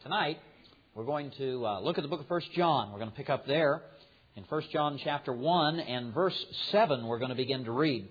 Tonight, we're going to look at the book of 1 John. We're going to pick up there in 1 John chapter 1 and verse 7 we're going to begin to read.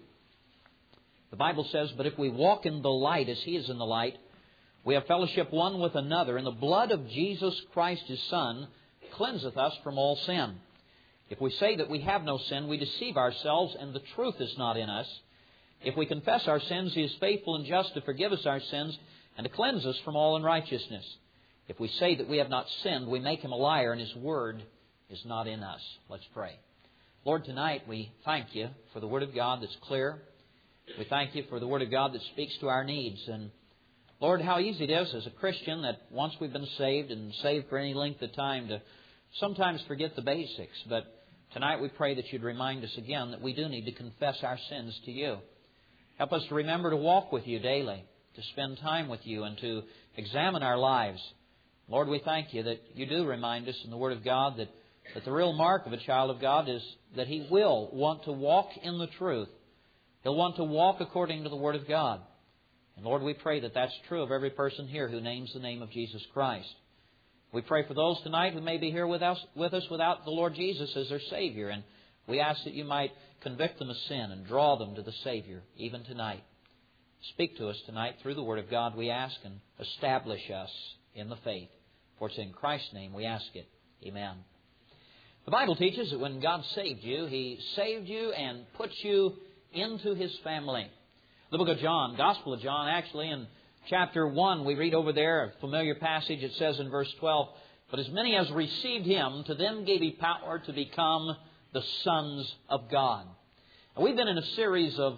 The Bible says, "But if we walk in the light as He is in the light, we have fellowship one with another, and the blood of Jesus Christ His Son cleanseth us from all sin. If we say that we have no sin, we deceive ourselves, and the truth is not in us. If we confess our sins, He is faithful and just to forgive us our sins and to cleanse us from all unrighteousness. If we say that we have not sinned, we make Him a liar, and His word is not in us." Let's pray. Lord, tonight we thank You for the Word of God that's clear. We thank You for the Word of God that speaks to our needs. And Lord, how easy it is as a Christian that once we've been saved and saved for any length of time to sometimes forget the basics. But tonight we pray that You'd remind us again that we do need to confess our sins to You. Help us to remember to walk with You daily, to spend time with You, and to examine our lives. Lord, we thank You that You do remind us in the Word of God that the real mark of a child of God is that he will want to walk in the truth. He'll want to walk according to the Word of God. And Lord, we pray that that's true of every person here who names the name of Jesus Christ. We pray for those tonight who may be here with us without the Lord Jesus as their Savior. And we ask that You might convict them of sin and draw them to the Savior even tonight. Speak to us tonight through the Word of God, we ask, and establish us in the faith. For it's in Christ's name we ask it. Amen. The Bible teaches that when God saved you, He saved you and put you into His family. The book of John, Gospel of John, actually in chapter 1, we read over there a familiar passage. It says in verse 12, "But as many as received Him, to them gave He power to become the sons of God." And we've been in a series of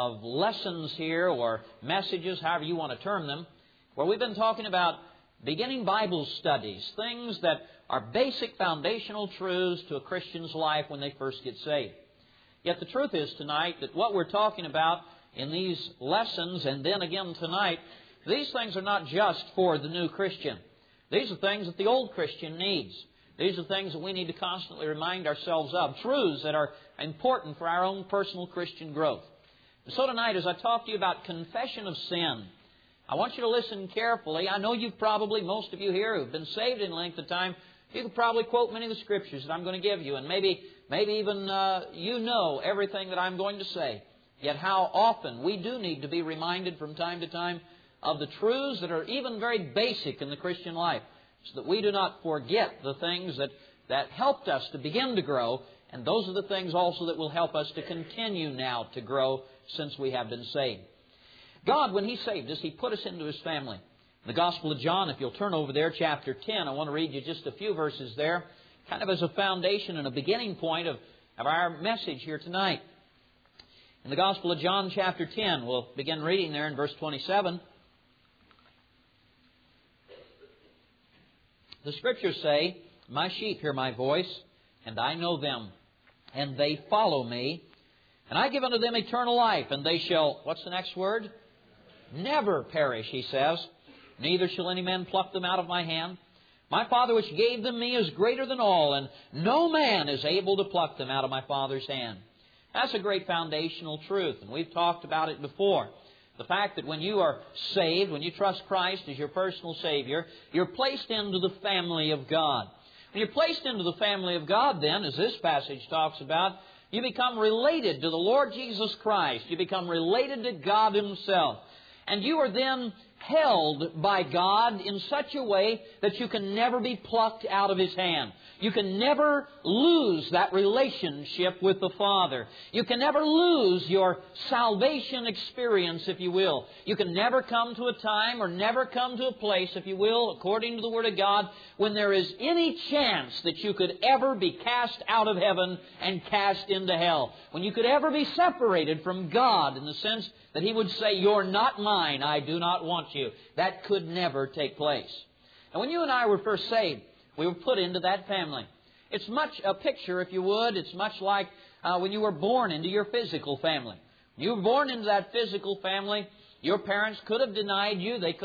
lessons here, or messages, however you want to term them, where we've been talking about beginning Bible studies, things that are basic foundational truths to a Christian's life when they first get saved. Yet the truth is tonight that what we're talking about in these lessons, and then again tonight, these things are not just for the new Christian. These are things that the old Christian needs. These are things that we need to constantly remind ourselves of, truths that are important for our own personal Christian growth. And so tonight, as I talk to you about confession of sin, I want you to listen carefully. I know most of you here who've been saved in length of time, you could probably quote many of the Scriptures that I'm going to give you, and maybe even you know everything that I'm going to say. Yet how often we do need to be reminded from time to time of the truths that are even very basic in the Christian life, so that we do not forget the things that helped us to begin to grow, and those are the things also that will help us to continue now to grow since we have been saved. God, when He saved us, He put us into His family. In the Gospel of John, if you'll turn over there, chapter 10, I want to read you just a few verses there, kind of as a foundation and a beginning point of our message here tonight. In the Gospel of John, chapter 10, we'll begin reading there in verse 27. The Scriptures say, "My sheep hear My voice, and I know them, and they follow Me. And I give unto them eternal life, and they shall," what's the next word? "Never perish," He says. "Neither shall any man pluck them out of My hand. My Father which gave them Me is greater than all, and no man is able to pluck them out of My Father's hand." That's a great foundational truth, and we've talked about it before. The fact that when you are saved, when you trust Christ as your personal Savior, you're placed into the family of God. When you're placed into the family of God, then, as this passage talks about, you become related to the Lord Jesus Christ. You become related to God Himself. And you are then held by God in such a way that you can never be plucked out of His hand. You can never lose that relationship with the Father. You can never lose your salvation experience, if you will. You can never come to a time or never come to a place, if you will, according to the Word of God, when there is any chance that you could ever be cast out of heaven and cast into hell. When you could ever be separated from God in the sense that He would say, "You're not mine, I do not want you." That could never take place. And when you and I were first saved, we were put into that family. It's much a picture, if you would. It's much like when you were born into your physical family. You were born into that physical family. Your parents could have denied you. They could have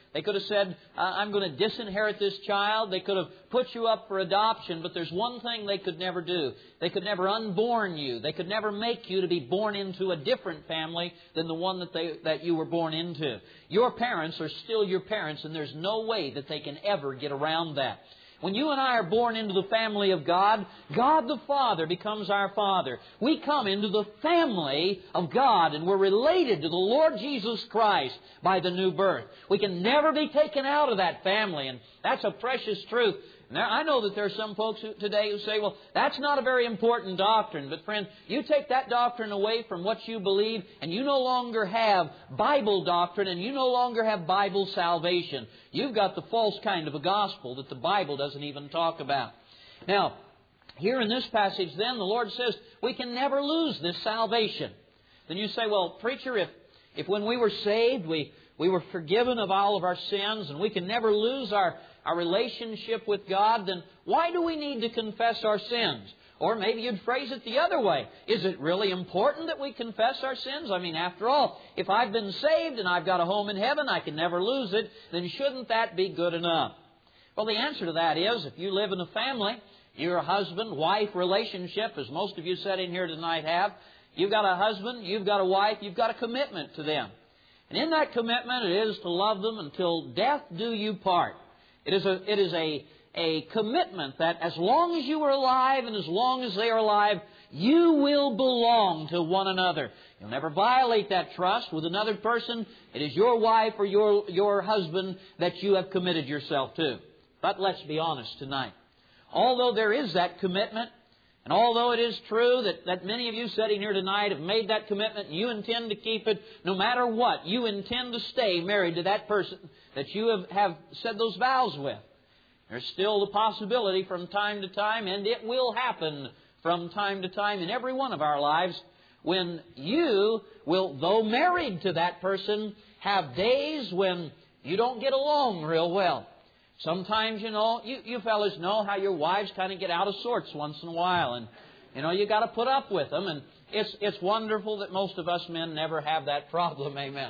They could have said, I'm going to disinherit this child. They could have put you up for adoption. But there's one thing they could never do. They could never unborn you. They could never make you to be born into a different family than the one that you were born into. Your parents are still your parents, and there's no way that they can ever get around that. When you and I are born into the family of God, God the Father becomes our Father. We come into the family of God, and we're related to the Lord Jesus Christ by the new birth. We can never be taken out of that family, and that's a precious truth. Now, I know that there are some folks today who say, well, that's not a very important doctrine. But friend, you take that doctrine away from what you believe, and you no longer have Bible doctrine, and you no longer have Bible salvation. You've got the false kind of a gospel that the Bible doesn't even talk about. Now, here in this passage then, the Lord says, we can never lose this salvation. Then you say, well, preacher, if when we were saved, we were forgiven of all of our sins, and we can never lose our relationship with God, then why do we need to confess our sins? Or maybe you'd phrase it the other way. Is it really important that we confess our sins? I mean, after all, if I've been saved and I've got a home in heaven, I can never lose it, then shouldn't that be good enough? Well, the answer to that is, if you live in a family, you're a husband-wife relationship, as most of you sat in here tonight have. You've got a husband, you've got a wife, you've got a commitment to them. And in that commitment, it is to love them until death do you part. It is a commitment that as long as you are alive and as long as they are alive, you will belong to one another. You'll never violate that trust with another person. It is your wife or your husband that you have committed yourself to. But let's be honest tonight. Although there is that commitment, and although it is true that many of you sitting here tonight have made that commitment and you intend to keep it, no matter what, you intend to stay married to that person that you have said those vows with. There's still the possibility from time to time, and it will happen from time to time in every one of our lives, when you will, though married to that person, have days when you don't get along real well. Sometimes, you fellas know how your wives kind of get out of sorts once in a while, and, you got to put up with them, and it's wonderful that most of us men never have that problem, amen.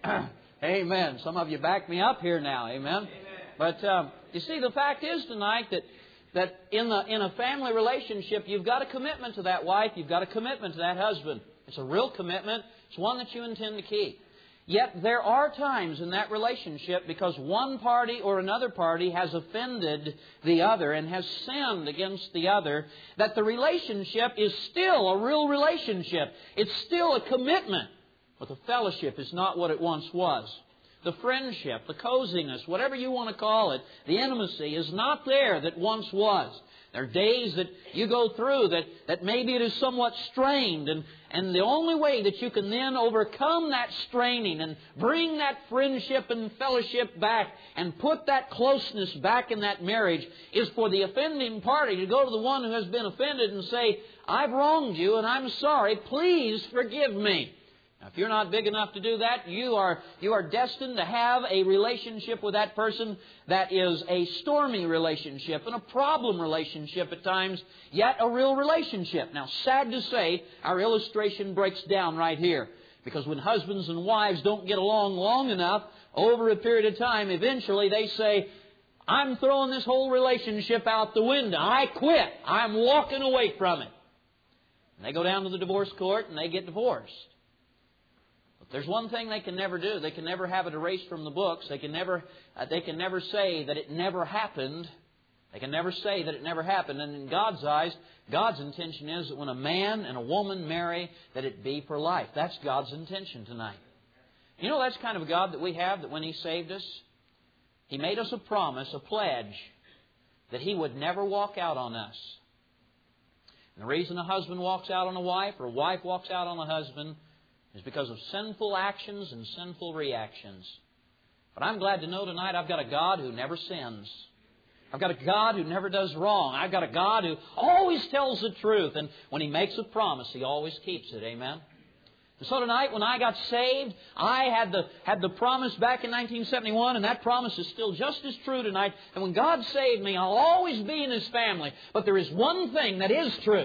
Amen. Some of you back me up here now, amen. But, you see, the fact is tonight that in a family relationship, you've got a commitment to that wife, you've got a commitment to that husband. It's a real commitment. It's one that you intend to keep. Yet there are times in that relationship, because one party or another party has offended the other and has sinned against the other, that the relationship is still a real relationship. It's still a commitment. But the fellowship is not what it once was. The friendship, the coziness, whatever you want to call it, the intimacy is not there that once was. There are days that you go through that maybe it is somewhat strained, and the only way that you can then overcome that straining and bring that friendship and fellowship back and put that closeness back in that marriage is for the offending party to go to the one who has been offended and say, I've wronged you and I'm sorry, please forgive me. Now, if you're not big enough to do that, you are destined to have a relationship with that person that is a stormy relationship and a problem relationship at times, yet a real relationship. Now, sad to say, our illustration breaks down right here. Because when husbands and wives don't get along long enough, over a period of time, eventually they say, I'm throwing this whole relationship out the window. I quit. I'm walking away from it. And they go down to the divorce court and they get divorced. There's one thing they can never do. They can never have it erased from the books. They can never say that it never happened. They can never say that it never happened. And in God's eyes, God's intention is that when a man and a woman marry, that it be for life. That's God's intention tonight. That's kind of a God that we have, that when He saved us, He made us a promise, a pledge, that He would never walk out on us. And the reason a husband walks out on a wife, or a wife walks out on a husband, is because of sinful actions and sinful reactions. But I'm glad to know tonight I've got a God who never sins. I've got a God who never does wrong. I've got a God who always tells the truth. And when He makes a promise, He always keeps it. Amen? And so tonight, when I got saved, I had the promise back in 1971, and that promise is still just as true tonight. And when God saved me, I'll always be in His family. But there is one thing that is true.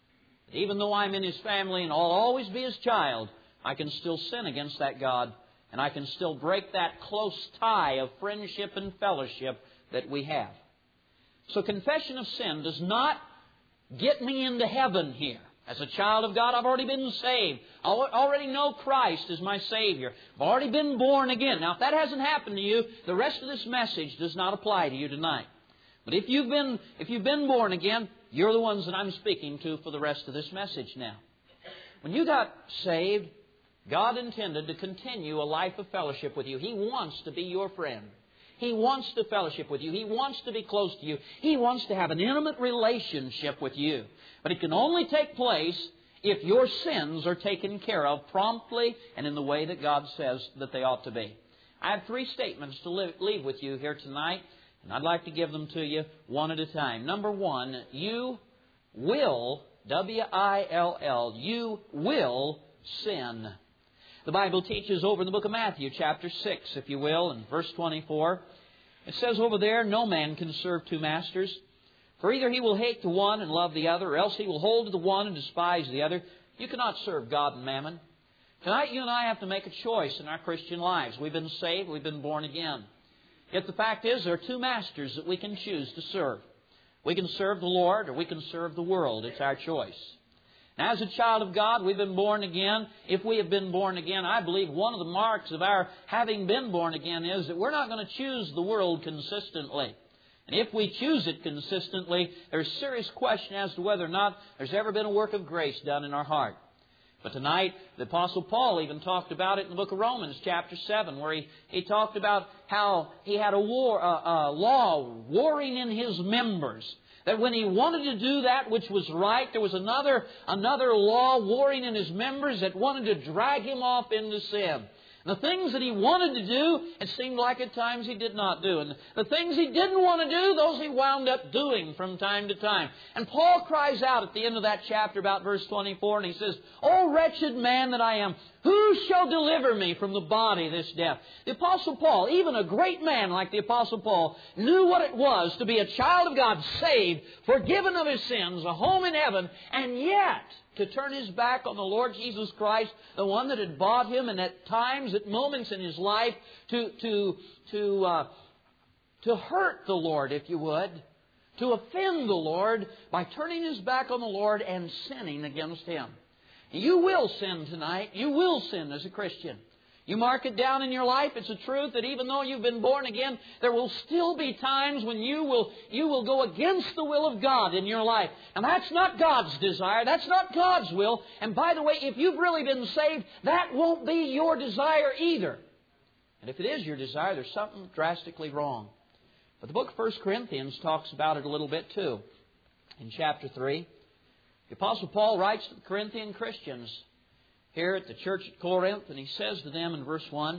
Even though I'm in His family and I'll always be His child, I can still sin against that God, and I can still break that close tie of friendship and fellowship that we have. So confession of sin does not get me into heaven here. As a child of God, I've already been saved. I already know Christ as my Savior. I've already been born again. Now, if that hasn't happened to you, the rest of this message does not apply to you tonight. But if you've been born again, you're the ones that I'm speaking to for the rest of this message now. When you got saved, God intended to continue a life of fellowship with you. He wants to be your friend. He wants to fellowship with you. He wants to be close to you. He wants to have an intimate relationship with you. But it can only take place if your sins are taken care of promptly and in the way that God says that they ought to be. I have 3 statements to leave with you here tonight, and I'd like to give them to you one at a time. Number 1, you will, W-I-L-L, you will sin. The Bible teaches over in the book of Matthew, chapter 6, if you will, in verse 24. It says over there, no man can serve 2 masters. For either he will hate the one and love the other, or else he will hold to the one and despise the other. You cannot serve God and mammon. Tonight you and I have to make a choice in our Christian lives. We've been saved, we've been born again. Yet the fact is, there are 2 masters that we can choose to serve. We can serve the Lord or we can serve the world. It's our choice. Now, as a child of God, we've been born again. If we have been born again, I believe one of the marks of our having been born again is that we're not going to choose the world consistently. And if we choose it consistently, there's a serious question as to whether or not there's ever been a work of grace done in our heart. But tonight, the Apostle Paul even talked about it in the book of Romans, chapter 7, where he talked about how he had a law warring in his members. That when he wanted to do that which was right, there was another law warring in his members that wanted to drag him off into sin. And the things that he wanted to do, it seemed like at times he did not do. And the things he didn't want to do, those he wound up doing from time to time. And Paul cries out at the end of that chapter about verse 24, and he says, "O wretched man that I am, who shall deliver me from the body of this death?" The Apostle Paul, even a great man like the Apostle Paul, knew what it was to be a child of God, saved, forgiven of his sins, a home in heaven, and yet to turn his back on the Lord Jesus Christ, the one that had bought him, and at times, at moments in his life, to hurt the Lord, if you would, to offend the Lord by turning his back on the Lord and sinning against Him. You will sin tonight. You will sin as a Christian. You mark it down in your life. It's a truth that even though you've been born again, there will still be times when you will go against the will of God in your life. And that's not God's desire. That's not God's will. And by the way, if you've really been saved, that won't be your desire either. And if it is your desire, there's something drastically wrong. But the book of 1 Corinthians talks about it a little bit too. In chapter 3, the Apostle Paul writes to the Corinthian Christians here at the church at Corinth, and he says to them in verse 1,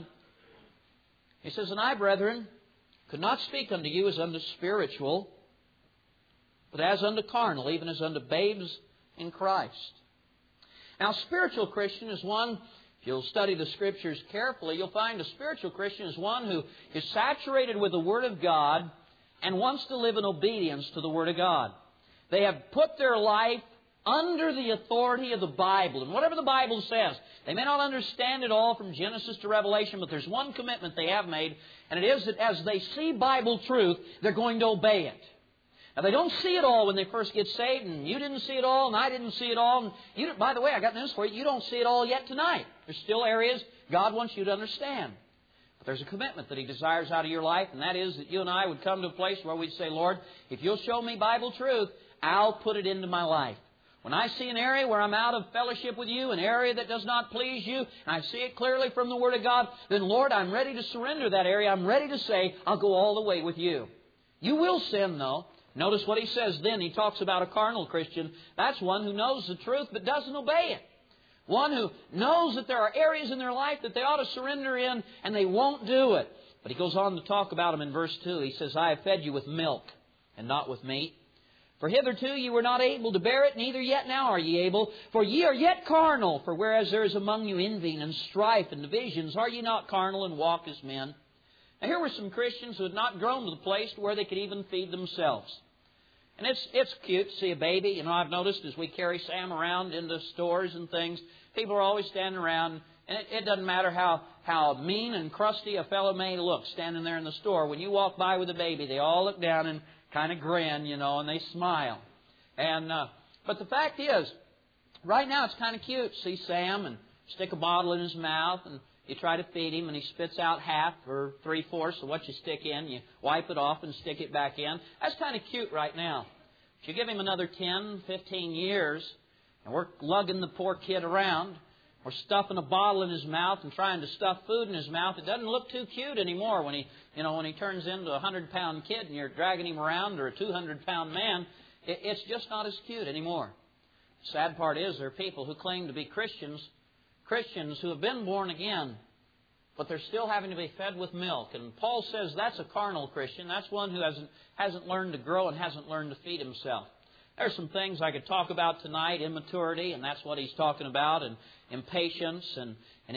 he says, "And I, brethren, could not speak unto you as unto spiritual, but as unto carnal, even as unto babes in Christ." Now, a spiritual Christian is one, if you'll study the Scriptures carefully, you'll find a spiritual Christian is one who is saturated with the Word of God and wants to live in obedience to the Word of God. They have put their life under the authority of the Bible. And whatever the Bible says, they may not understand it all from Genesis to Revelation, but there's one commitment they have made, and it is that as they see Bible truth, they're going to obey it. Now, they don't see it all when they first get saved, and you didn't see it all, and I didn't see it all. And by the way, I got news for you, you don't see it all yet tonight. There's still areas God wants you to understand. But there's a commitment that He desires out of your life, and that is that you and I would come to a place where we'd say, "Lord, if you'll show me Bible truth, I'll put it into my life. When I see an area where I'm out of fellowship with you, an area that does not please you, and I see it clearly from the Word of God, then, Lord, I'm ready to surrender that area. I'm ready to say, I'll go all the way with you." You will sin, though. Notice what he says then. He talks about a carnal Christian. That's one who knows the truth but doesn't obey it. One who knows that there are areas in their life that they ought to surrender in, and they won't do it. But he goes on to talk about them in verse 2. He says, "I have fed you with milk and not with meat. For hitherto ye were not able to bear it, neither yet now are ye able. For ye are yet carnal. For whereas there is among you envying and strife and divisions, are ye not carnal and walk as men?" Now here were some Christians who had not grown to the place where they could even feed themselves. And it's cute to see a baby. You know, I've noticed as we carry Sam around into stores and things, people are always standing around And it doesn't matter how mean and crusty a fellow may look standing there in the store. When you walk by with a baby, they all look down and kind of grin, and they smile. But the fact is, right now it's kind of cute. See Sam and stick a bottle in his mouth, and you try to feed him, and he spits out half or 3/4 of what you stick in. You wipe it off and stick it back in. That's kind of cute right now. If you give him another 10, 15 years, and we're lugging the poor kid around, we're stuffing a bottle in his mouth and trying to stuff food in his mouth, it doesn't look too cute anymore when he turns into a 100-pound kid and you're dragging him around, or a 200-pound man. It's just not as cute anymore. The sad part is there are people who claim to be Christians who have been born again, but they're still having to be fed with milk. And Paul says that's a carnal Christian. That's one who hasn't learned to grow and hasn't learned to feed himself. There's some things I could talk about tonight, immaturity, and that's what he's talking about, and impatience, and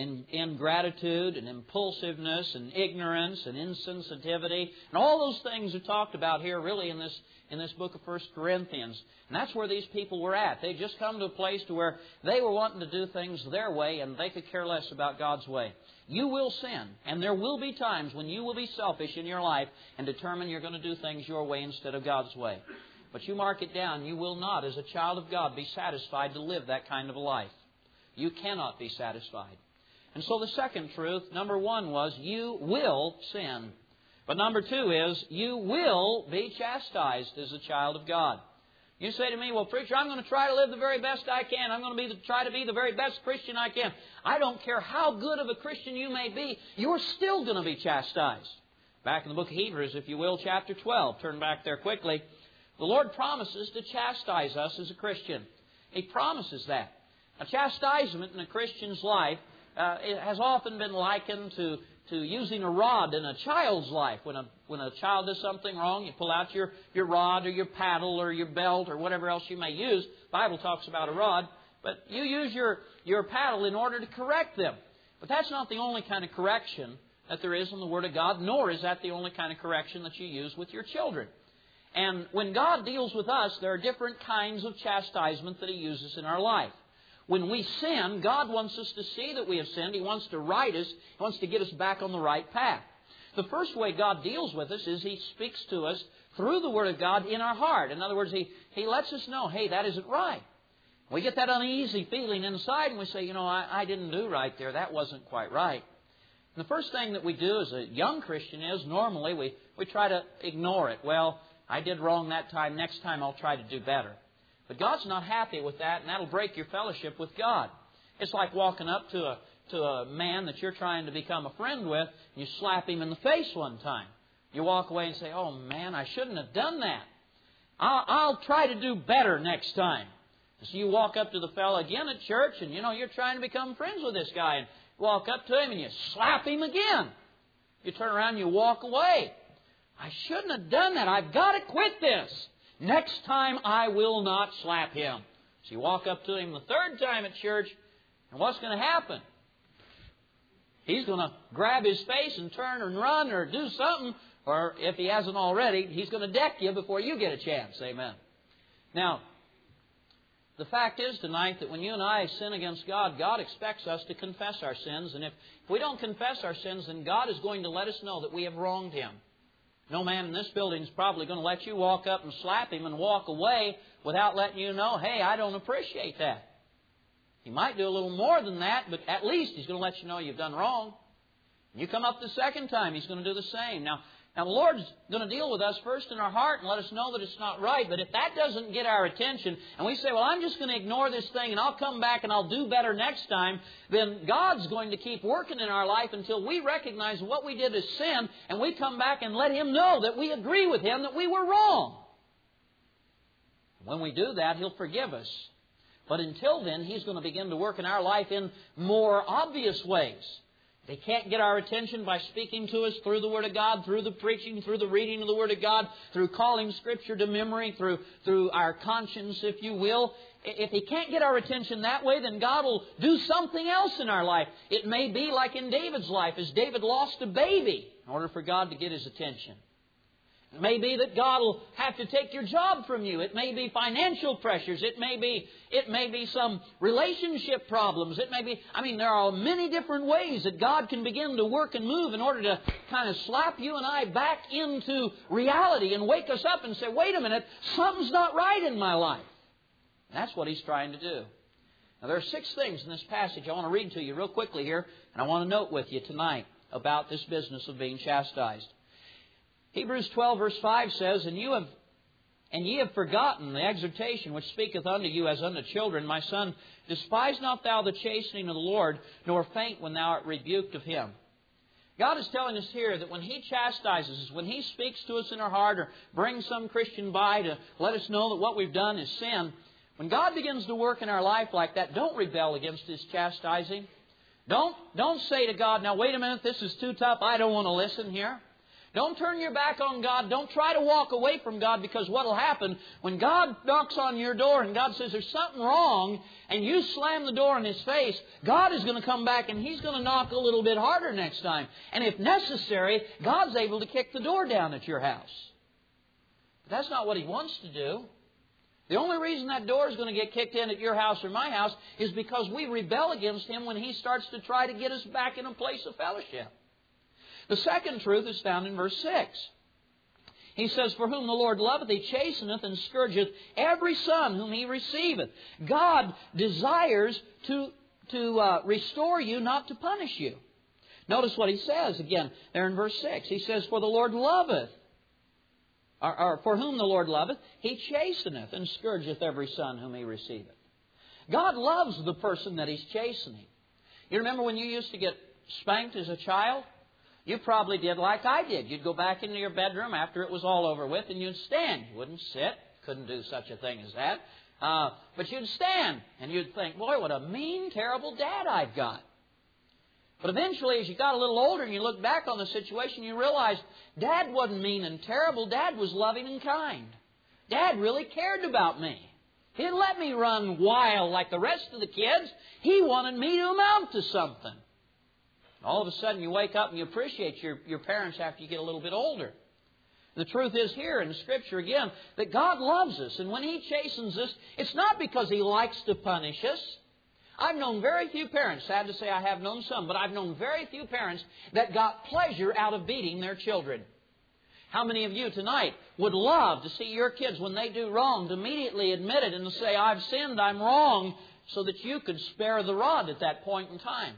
ingratitude, and impulsiveness, and ignorance, and insensitivity. And all those things are talked about here really in this book of 1 Corinthians. And that's where these people were at. They'd just come to a place to where they were wanting to do things their way, and they could care less about God's way. You will sin, and there will be times when you will be selfish in your life and determine you're going to do things your way instead of God's way. But you mark it down, you will not, as a child of God, be satisfied to live that kind of a life. You cannot be satisfied. And so the second truth, number one, was you will sin. But number two is you will be chastised as a child of God. You say to me, well, preacher, I'm going to try to live the very best I can. I'm going to try to be the very best Christian I can. I don't care how good of a Christian you may be, you're still going to be chastised. Back in the book of Hebrews, if you will, chapter 12. Turn back there quickly. The Lord promises to chastise us as a Christian. He promises that. A chastisement in a Christian's life it has often been likened to using a rod in a child's life. When a child does something wrong, you pull out your rod or your paddle or your belt or whatever else you may use. The Bible talks about a rod. But you use your paddle in order to correct them. But that's not the only kind of correction that there is in the Word of God, nor is that the only kind of correction that you use with your children. And when God deals with us, there are different kinds of chastisement that He uses in our life. When we sin, God wants us to see that we have sinned. He wants to right us. He wants to get us back on the right path. The first way God deals with us is He speaks to us through the Word of God in our heart. In other words, He lets us know, hey, that isn't right. We get that uneasy feeling inside and we say, I didn't do right there. That wasn't quite right. And the first thing that we do as a young Christian is normally we try to ignore it. Well, I did wrong that time. Next time I'll try to do better. But God's not happy with that, and that'll break your fellowship with God. It's like walking up to a man that you're trying to become a friend with, and you slap him in the face one time. You walk away and say, oh man, I shouldn't have done that. I'll try to do better next time. So you walk up to the fellow again at church, and you're trying to become friends with this guy, and walk up to him and you slap him again. You turn around and you walk away. I shouldn't have done that. I've got to quit this. Next time I will not slap him. So you walk up to him the third time at church, and what's going to happen? He's going to grab his face and turn and run or do something, or if he hasn't already, he's going to deck you before you get a chance. Amen. Now, the fact is tonight that when you and I sin against God, God expects us to confess our sins. And if we don't confess our sins, then God is going to let us know that we have wronged Him. No man in this building is probably going to let you walk up and slap him and walk away without letting you know, hey, I don't appreciate that. He might do a little more than that, but at least he's going to let you know you've done wrong. You come up the second time, he's going to do the same. Now the Lord's going to deal with us first in our heart and let us know that it's not right. But if that doesn't get our attention and we say, well, I'm just going to ignore this thing and I'll come back and I'll do better next time, then God's going to keep working in our life until we recognize what we did is sin and we come back and let Him know that we agree with Him that we were wrong. When we do that, He'll forgive us. But until then, He's going to begin to work in our life in more obvious ways. They can't get our attention by speaking to us through the Word of God, through the preaching, through the reading of the Word of God, through calling Scripture to memory, through our conscience, if you will. If He can't get our attention that way, then God will do something else in our life. It may be like in David's life, as David lost a baby in order for God to get his attention. It may be that God will have to take your job from you. It may be financial pressures. It may be some relationship problems. There are many different ways that God can begin to work and move in order to kind of slap you and I back into reality and wake us up and say, wait a minute, something's not right in my life. And that's what He's trying to do. Now, there are 6 things in this passage I want to read to you real quickly here, and I want to note with you tonight about this business of being chastised. Hebrews 12 verse 5 says, And ye have forgotten the exhortation which speaketh unto you as unto children. My son, despise not thou the chastening of the Lord, nor faint when thou art rebuked of Him. God is telling us here that when He chastises us, when He speaks to us in our heart or brings some Christian by to let us know that what we've done is sin, when God begins to work in our life like that, don't rebel against His chastising. Don't say to God, now wait a minute, this is too tough, I don't want to listen here. Don't turn your back on God. Don't try to walk away from God, because what will happen when God knocks on your door and God says there's something wrong and you slam the door in His face, God is going to come back and He's going to knock a little bit harder next time. And if necessary, God's able to kick the door down at your house. But that's not what He wants to do. The only reason that door is going to get kicked in at your house or my house is because we rebel against Him when He starts to try to get us back in a place of fellowship. The second truth is found in verse 6. He says, For whom the Lord loveth, He chasteneth and scourgeth every son whom He receiveth. God desires to restore you, not to punish you. Notice what He says again there in verse 6. He says, For the Lord loveth, or for whom the Lord loveth, He chasteneth and scourgeth every son whom He receiveth. God loves the person that He's chastening. You remember when you used to get spanked as a child? You probably did like I did. You'd go back into your bedroom after it was all over with and you'd stand. You wouldn't sit. Couldn't do such a thing as that. But you'd stand and you'd think, boy, what a mean, terrible dad I've got. But eventually, as you got a little older and you look back on the situation, you realized Dad wasn't mean and terrible. Dad was loving and kind. Dad really cared about me. He didn't let me run wild like the rest of the kids. He wanted me to amount to something. All of a sudden you wake up and you appreciate your parents after you get a little bit older. The truth is here in Scripture again that God loves us. And when He chastens us, it's not because He likes to punish us. I've known very few parents, sad to say I have known some, but I've known very few parents that got pleasure out of beating their children. How many of you tonight would love to see your kids, when they do wrong, to immediately admit it and to say, I've sinned, I'm wrong, so that you could spare the rod at that point in time?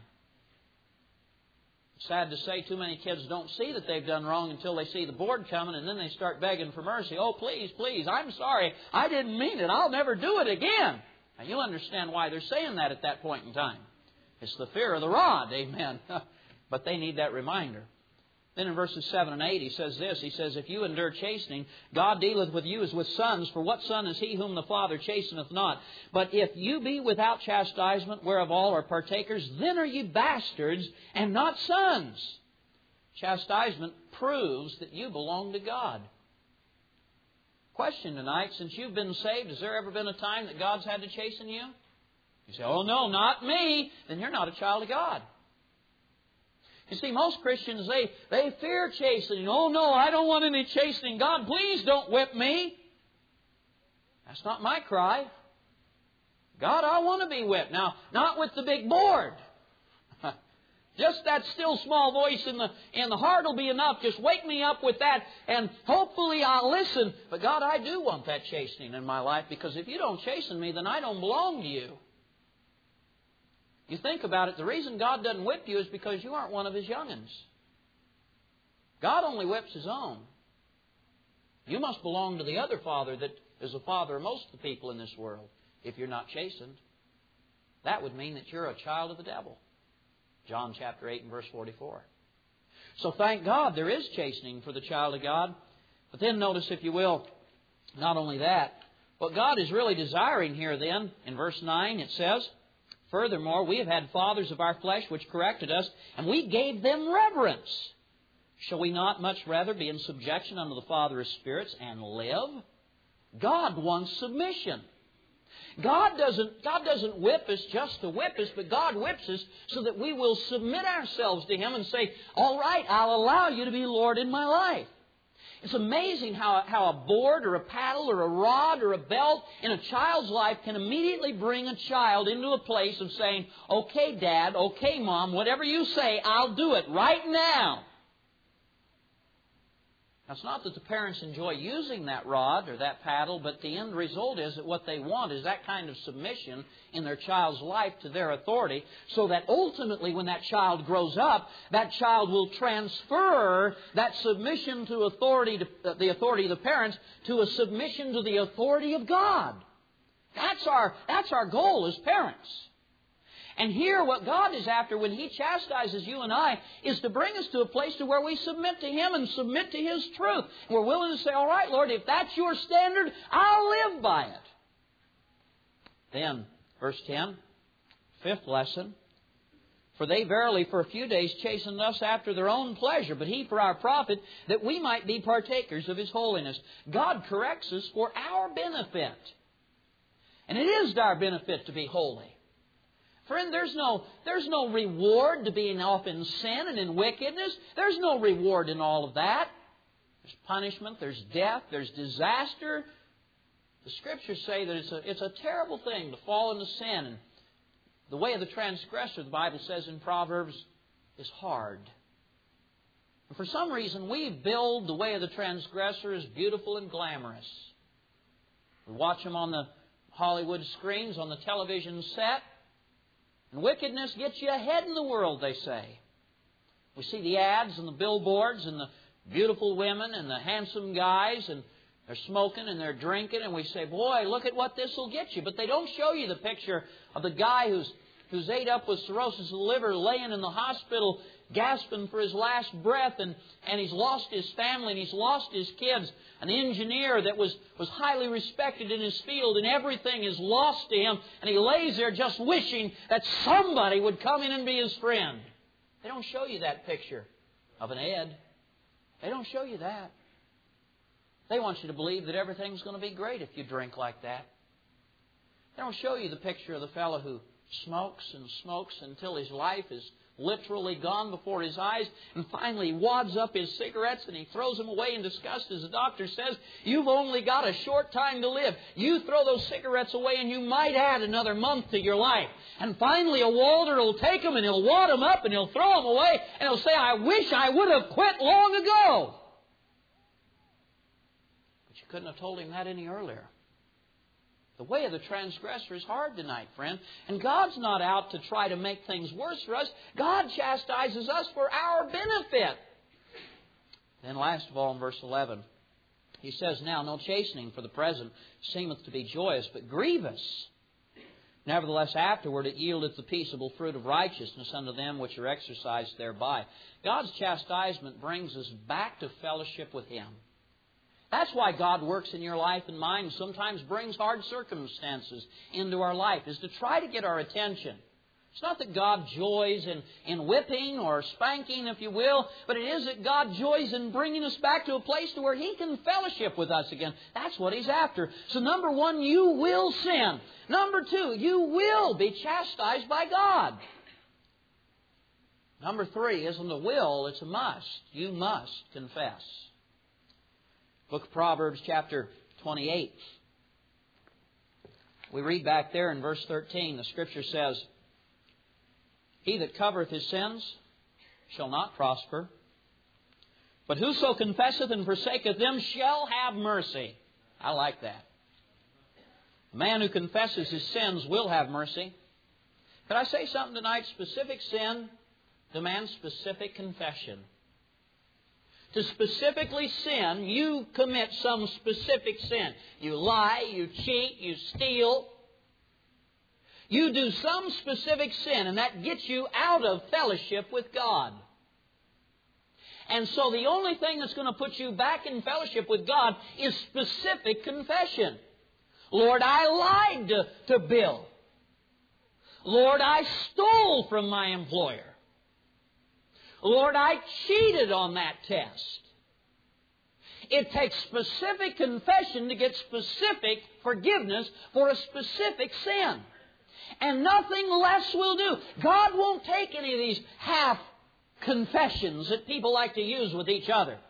Sad to say, too many kids don't see that they've done wrong until they see the board coming, and then they start begging for mercy. Oh, please, please, I'm sorry. I didn't mean it. I'll never do it again. Now, you'll understand why they're saying that at that point in time. It's the fear of the rod, amen. But they need that reminder. Then in verses 7 and 8 he says this. He says, If you endure chastening, God dealeth with you as with sons. For what son is he whom the Father chasteneth not? But if you be without chastisement, whereof all are partakers, then are ye bastards and not sons. Chastisement proves that you belong to God. Question tonight, since you've been saved, has there ever been a time that God's had to chasten you? You say, oh no, not me. Then you're not a child of God. You see, most Christians, they fear chastening. Oh no, I don't want any chastening. God, please don't whip me. That's not my cry. God, I want to be whipped. Now, not with the big board. Just that still small voice in the heart will be enough. Just wake me up with that and hopefully I'll listen. But God, I do want that chastening in my life, because if you don't chasten me, then I don't belong to you. You think about it, the reason God doesn't whip you is because you aren't one of His young'uns. God only whips His own. You must belong to the other Father that is the Father of most of the people in this world if you're not chastened. That would mean that you're a child of the devil. John chapter 8 and verse 44. So thank God there is chastening for the child of God. But then notice, if you will, not only that, what God is really desiring here then, in verse 9 it says, Furthermore, we have had fathers of our flesh which corrected us, and we gave them reverence. Shall we not much rather be in subjection unto the Father of spirits and live? God wants submission. God doesn't whip us just to whip us, but God whips us so that we will submit ourselves to Him and say, all right, I'll allow you to be Lord in my life. It's amazing how a board or a paddle or a rod or a belt in a child's life can immediately bring a child into a place of saying, okay, Dad, okay, Mom, whatever you say, I'll do it right now. Now, it's not that the parents enjoy using that rod or that paddle, but the end result is that what they want is that kind of submission in their child's life to their authority, so that ultimately when that child grows up, that child will transfer that submission to authority, to the authority of the parents, to a submission to the authority of God. That's our goal as parents. And here, what God is after when He chastises you and I is to bring us to a place to where we submit to Him and submit to His truth. We're willing to say, all right, Lord, if that's your standard, I'll live by it. Then, verse 10, fifth lesson. For they verily for a few days chastened us after their own pleasure, but He for our profit, that we might be partakers of His holiness. God corrects us for our benefit. And it is to our benefit to be holy. Friend, there's no reward to being off in sin and in wickedness. There's no reward in all of that. There's punishment, there's death, there's disaster. The Scriptures say that it's a terrible thing to fall into sin. And the way of the transgressor, the Bible says in Proverbs, is hard. And for some reason, we build the way of the transgressor as beautiful and glamorous. We watch them on the Hollywood screens, on the television set. And wickedness gets you ahead in the world, they say. We see the ads and the billboards and the beautiful women and the handsome guys, and they're smoking and they're drinking, and we say, boy, look at what this will get you. But they don't show you the picture of the guy who's ate up with cirrhosis of the liver, laying in the hospital, gasping for his last breath, and he's lost his family and he's lost his kids. An engineer that was highly respected in his field, and everything is lost to him, and he lays there just wishing that somebody would come in and be his friend. They don't show you that picture of an Ed. They don't show you that. They want you to believe that everything's going to be great if you drink like that. They don't show you the picture of the fellow who smokes and smokes until his life is literally gone before his eyes, and finally he wads up his cigarettes and he throws them away in disgust as the doctor says, you've only got a short time to live. You throw those cigarettes away and you might add another month to your life. And finally a Walter will take them and he'll wad them up and he'll throw them away and he'll say, I wish I would have quit long ago. But you couldn't have told him that any earlier. The way of the transgressor is hard tonight, friend. And God's not out to try to make things worse for us. God chastises us for our benefit. Then last of all, in verse 11, He says, now no chastening for the present seemeth to be joyous, but grievous. Nevertheless, afterward it yieldeth the peaceable fruit of righteousness unto them which are exercised thereby. God's chastisement brings us back to fellowship with Him. That's why God works in your life and mine and sometimes brings hard circumstances into our life, is to try to get our attention. It's not that God joys in whipping or spanking, if you will, but it is that God joys in bringing us back to a place to where He can fellowship with us again. That's what He's after. So number one, you will sin. Number two, you will be chastised by God. Number three isn't a will, it's a must. You must confess. Book of Proverbs chapter 28. We read back there in verse 13, the Scripture says, He that covereth his sins shall not prosper, but whoso confesseth and forsaketh them shall have mercy. I like that. A man who confesses his sins will have mercy. Could I say something tonight? Specific sin demands specific confession. To specifically sin, you commit some specific sin. You lie, you cheat, you steal. You do some specific sin, and that gets you out of fellowship with God. And so the only thing that's going to put you back in fellowship with God is specific confession. Lord, I lied to Bill. Lord, I stole from my employer. Lord, I cheated on that test. It takes specific confession to get specific forgiveness for a specific sin. And nothing less will do. God won't take any of these half confessions that people like to use with each other.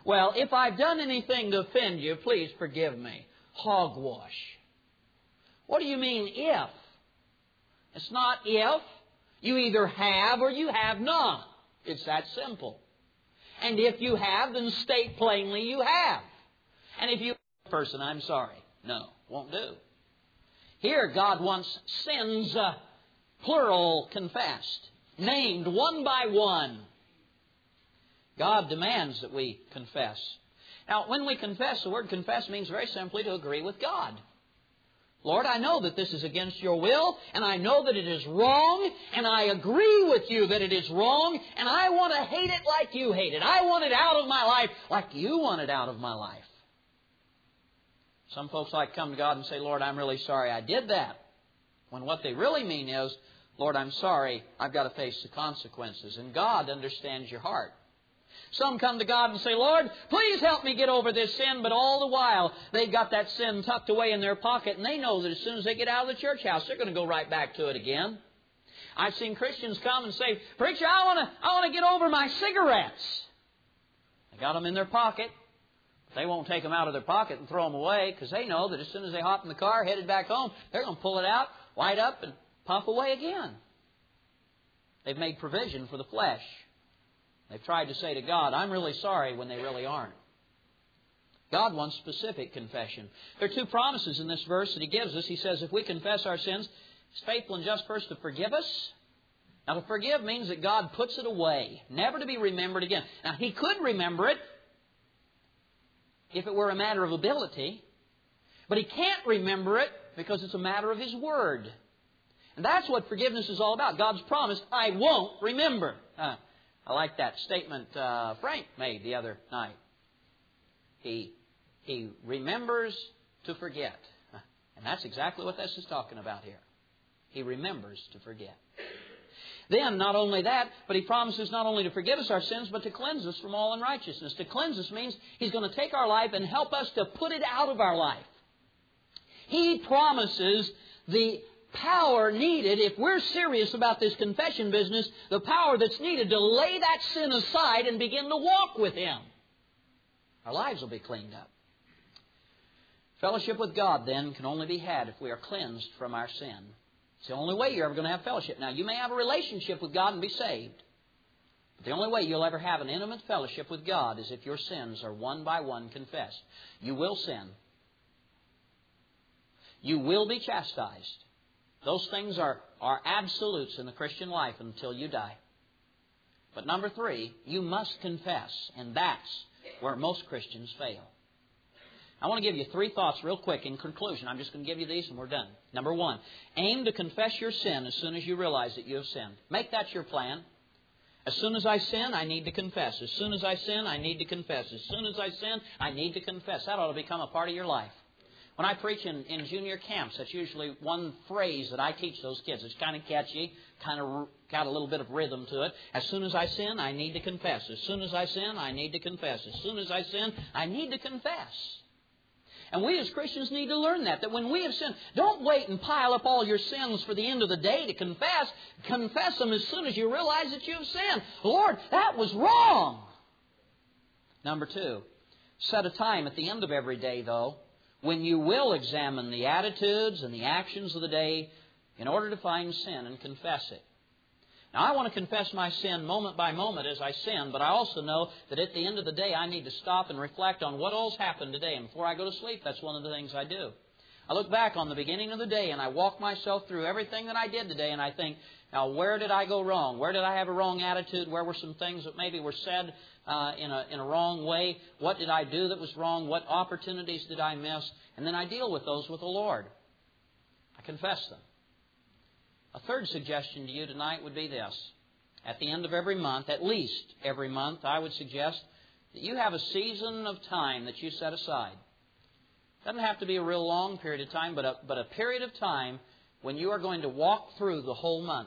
Well, if I've done anything to offend you, please forgive me. Hogwash. What do you mean if? It's not if. You either have or you have not. It's that simple. And if you have, then state plainly you have. And if you person, I'm sorry. No, won't do. Here God wants sins, plural, confessed. Named one by one. God demands that we confess. Now, when we confess, the word confess means very simply to agree with God. Lord, I know that this is against your will, and I know that it is wrong, and I agree with you that it is wrong, and I want to hate it like you hate it. I want it out of my life like you want it out of my life. Some folks like to come to God and say, Lord, I'm really sorry I did that. When what they really mean is, Lord, I'm sorry, I've got to face the consequences. And God understands your heart. Some come to God and say, Lord, please help me get over this sin. But all the while, they've got that sin tucked away in their pocket. And they know that as soon as they get out of the church house, they're going to go right back to it again. I've seen Christians come and say, Preacher, I want to get over my cigarettes. They got them in their pocket. But they won't take them out of their pocket and throw them away, because they know that as soon as they hop in the car, headed back home, they're going to pull it out, light up, and puff away again. They've made provision for the flesh. They've tried to say to God, I'm really sorry, when they really aren't. God wants specific confession. There are two promises in this verse that He gives us. He says, if we confess our sins, He's faithful and just first to forgive us. Now, to forgive means that God puts it away, never to be remembered again. Now, He could remember it if it were a matter of ability, but He can't remember it because it's a matter of His Word. And that's what forgiveness is all about. God's promise, I won't remember. I like that statement Frank made the other night. He remembers to forget. And that's exactly what this is talking about here. He remembers to forget. Then, not only that, but He promises not only to forgive us our sins, but to cleanse us from all unrighteousness. To cleanse us means He's going to take our life and help us to put it out of our life. He promises the power needed, if we're serious about this confession business, the power that's needed to lay that sin aside and begin to walk with Him. Our lives will be cleaned up. Fellowship with God, then, can only be had if we are cleansed from our sin. It's the only way you're ever going to have fellowship. Now, you may have a relationship with God and be saved. But the only way you'll ever have an intimate fellowship with God is if your sins are one by one confessed. You will sin. You will be chastised. Those things are absolutes in the Christian life until you die. But number three, you must confess. And that's where most Christians fail. I want to give you three thoughts real quick in conclusion. I'm just going to give you these and we're done. Number one, aim to confess your sin as soon as you realize that you have sinned. Make that your plan. As soon as I sin, I need to confess. As soon as I sin, I need to confess. As soon as I sin, I need to confess. That ought to become a part of your life. When I preach in junior camps, that's usually one phrase that I teach those kids. It's kind of catchy, kind of got a little bit of rhythm to it. As soon as I sin, I need to confess. As soon as I sin, I need to confess. As soon as I sin, I need to confess. And we as Christians need to learn that when we have sinned, don't wait and pile up all your sins for the end of the day to confess. Confess them as soon as you realize that you have sinned. Lord, that was wrong. Number two, set a time at the end of every day, though, when you will examine the attitudes and the actions of the day in order to find sin and confess it. Now, I want to confess my sin moment by moment as I sin, but I also know that at the end of the day I need to stop and reflect on what all's happened today. And before I go to sleep, that's one of the things I do. I look back on the beginning of the day and I walk myself through everything that I did today and I think, now, where did I go wrong? Where did I have a wrong attitude? Where were some things that maybe were said in a wrong way? What did I do that was wrong? What opportunities did I miss? And then I deal with those with the Lord. I confess them. A third suggestion to you tonight would be this. At the end of every month, at least every month, I would suggest that you have a season of time that you set aside. It doesn't have to be a real long period of time, but a period of time when you are going to walk through the whole month.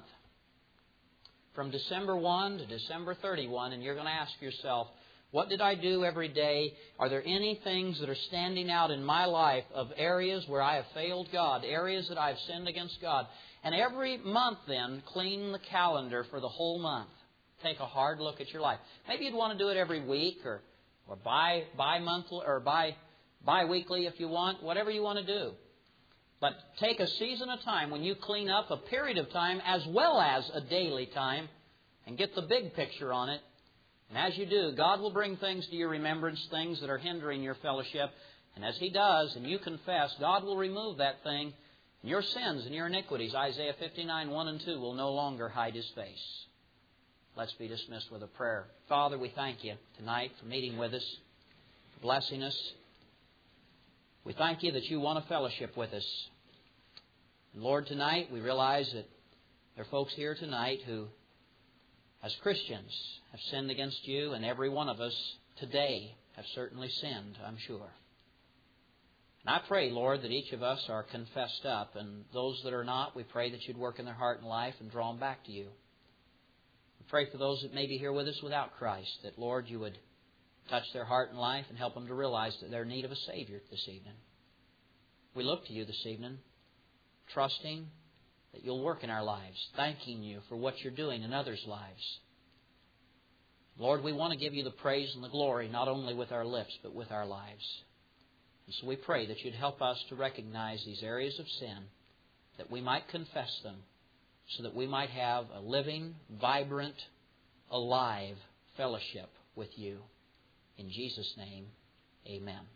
From December 1 to December 31, and you're going to ask yourself, what did I do every day? Are there any things that are standing out in my life of areas where I have failed God, areas that I have sinned against God? And every month then, clean the calendar for the whole month. Take a hard look at your life. Maybe you'd want to do it every week or or bi-monthly or bi-weekly if you want, whatever you want to do. But take a season of time when you clean up, a period of time as well as a daily time, and get the big picture on it. And as you do, God will bring things to your remembrance, things that are hindering your fellowship. And as He does, and you confess, God will remove that thing. And your sins and your iniquities, Isaiah 59, 1 and 2, will no longer hide His face. Let's be dismissed with a prayer. Father, we thank You tonight for meeting with us, for blessing us. We thank You that You want a fellowship with us. And Lord, tonight we realize that there are folks here tonight who, as Christians, have sinned against You, and every one of us today have certainly sinned, I'm sure. And I pray, Lord, that each of us are confessed up, and those that are not, we pray that You'd work in their heart and life and draw them back to You. We pray for those that may be here with us without Christ, that, Lord, You would touch their heart and life and help them to realize that they're in need of a Savior this evening. We look to You this evening, trusting that You'll work in our lives, thanking You for what You're doing in others' lives. Lord, we want to give You the praise and the glory, not only with our lips, but with our lives. And so we pray that You'd help us to recognize these areas of sin, that we might confess them, so that we might have a living, vibrant, alive fellowship with You. In Jesus' name, amen.